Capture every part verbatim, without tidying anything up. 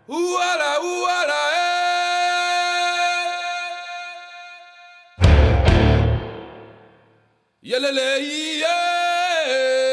Ooh, ala, ooh, ala, eh. Yelele, yeah.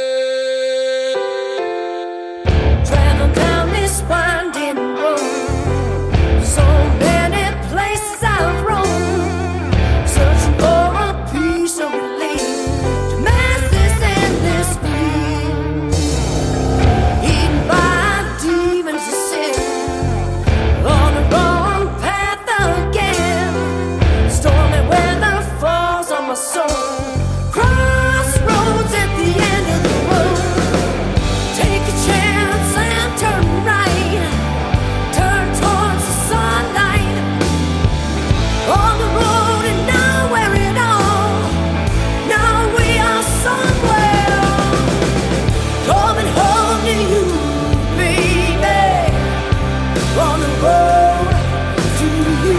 Travel down this winding road, so many places I've roamed, searching for a piece of relief to mask this endless grief. Eaten by demons of sin, on the wrong path again. Stormy weather falls on my soul. Crossroads at the end of the road. Take a chance and turn right. Turn towards the sunlight. On the road and nowhere at all. Now we are somewhere. Coming home to you, baby. On the road to you.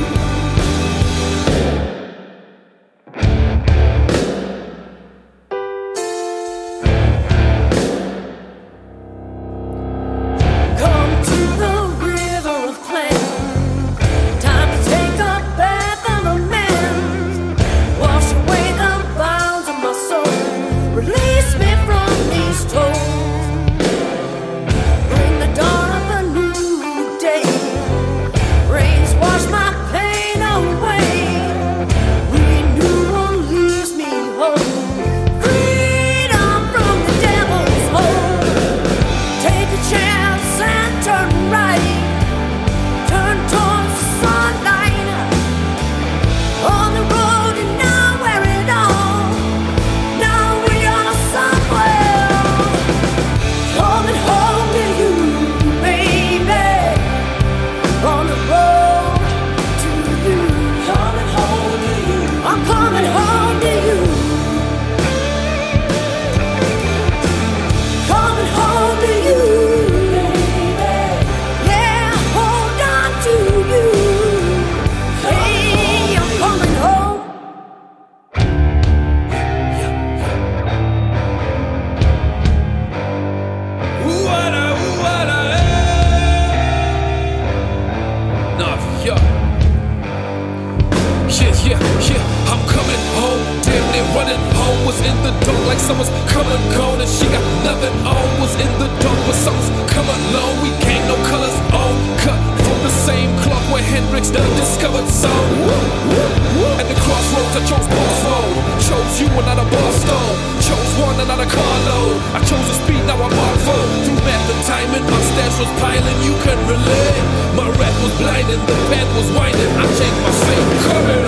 Come to the river of flame. Time to take a bath of amends. Wash away the bounds of my soul. Release me from these toils. Bring the dawn of a new day. Rains wash my pain away. Renewal leaves me whole. Freedom from the devil's hold. Take a chance and turn right. Turn towards the sunlight. On the road and nowhere at all. Now we are somewhere. Coming home to you, baby. On the road to you. Coming home to you. I'm coming home to you. Coming home to you, baby. Yeah, hold on to you. Hey, I'm coming home. Ooh, ala, ooh, ala, eh. Nah, yeah. Yeah, yeah, yeah, I'm coming home. Damn near running home. Was in the dark like someone's come and gone, and she got nothing on. Was in the dark, but someone's come along. We came no colors on, cut from the same cloth where Hendrix done discovered soul. At the crossroads, I chose boss road. Chose you and not a bar stone. Chose one and not a carload. I chose the speed, now I'm on foot. Through math and timing, my stash was piling. You can relate. My rap was blinding, the path was winding. I changed my fate, coming